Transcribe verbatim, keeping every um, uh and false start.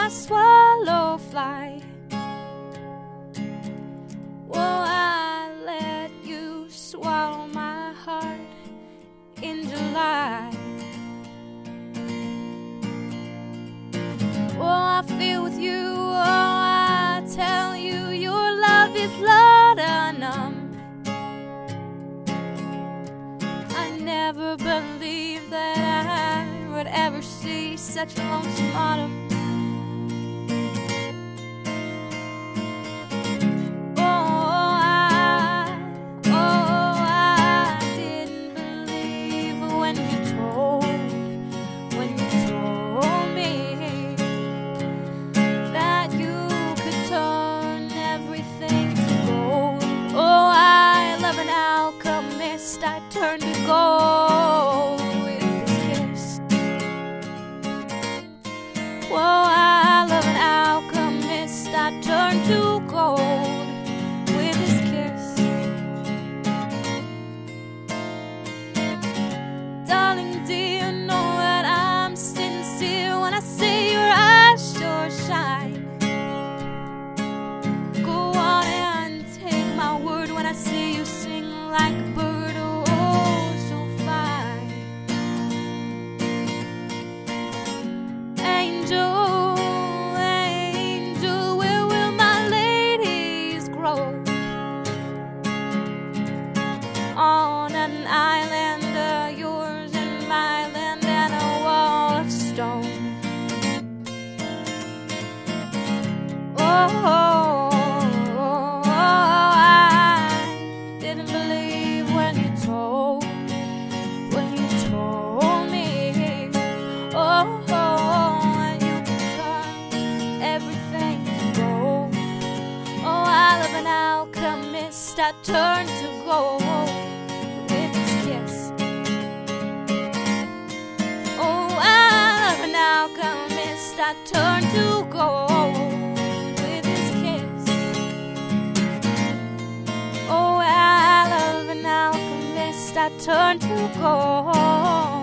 my swallow fly. Well, I let you swallow my heart in July. Well, I feel with you, oh, I tell you, your love is laudanum. I never believed that I would ever see such a lonesome autumn. I turned to gold with his kiss. Whoa, I love an alchemist. I turned to gold with his kiss. Darling, do you know that I'm sincere when I say your eyes sure shine? Go on and take my word when I say you sing like a bird. Angel, angel, where will my ladies grow? On an island, uh, yours and my land, and a wall of stone. Oh, oh, oh, oh, I didn't believe when you told, when you told me. Oh, oh. I turned to gold with his kiss. Oh, I love an alchemist. I turned to gold with his kiss. Oh, I love an alchemist. I turned to gold.